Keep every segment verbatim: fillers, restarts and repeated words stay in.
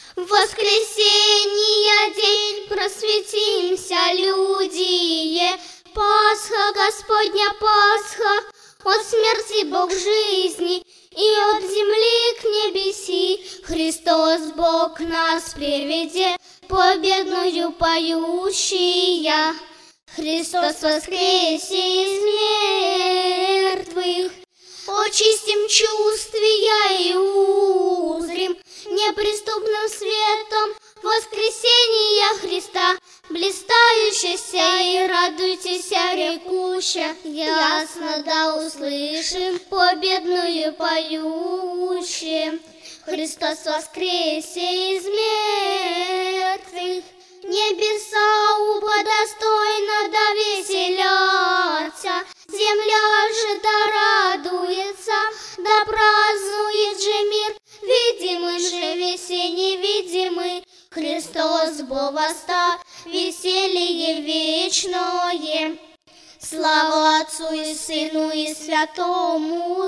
В воскресенье день просветимся, люди. Пасха, Господня Пасха, от смерти Бог жизни, и от земли к небеси Христос Бог нас приведе, победную поющия. Христос воскресе из мертвых, очистим чувствия и узрим неприступным светом воскресения Христа, блистающийся, и радуйтесь, рекуща, ясно да услышим, победную поющим. Христос воскресе из мертвых, небеса оба достойно да веселятся, земля же да радуется, да празднует же мир, видимый же весе невидимый. Христос Бог восстал, веселье вечное. Слава Отцу и Сыну и Святому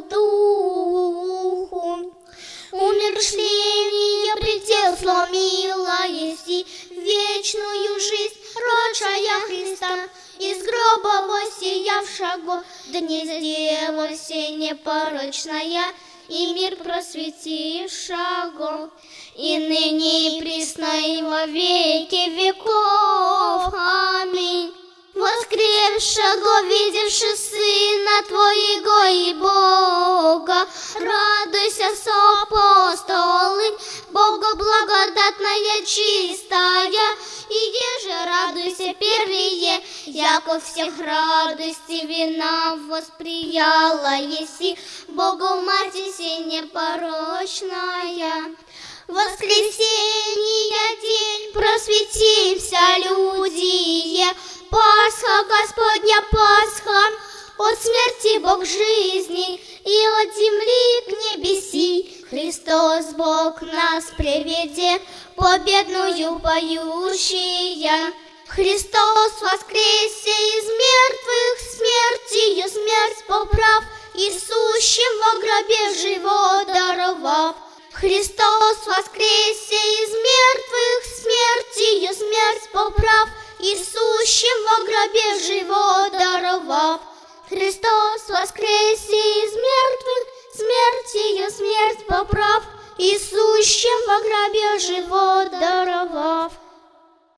Духу. Умершление предел сломила еси, вечную жизнь рочая Христа, из гроба воссиявшего, дни сделался непорочная, и мир просветившего, и ныне и присно и во веки веков. Аминь. Воскресшего, видевши Сына Твоего и Бога, радуйся, сопостолы, Бога благодатная чистая, и еже радуйся первее, яко всех радости вина восприяла еси, Богу Матерь сей непорочная. Воскресенье день просветимся, люди. Пасха, Господня Пасха, от смерти Бог жизни, и от земли к небеси Христос Бог нас приведе, победную поющия. Христос воскресе из мертвых, смертью смерть поправ, и сущим во гробе живот даровав. Христос воскресе из мертвых, смертью смерть поправ, и сущим во гробе живот даровав. Христос воскресе из мертвых, смертью смерть поправ, и сущим во гробе живот даровав.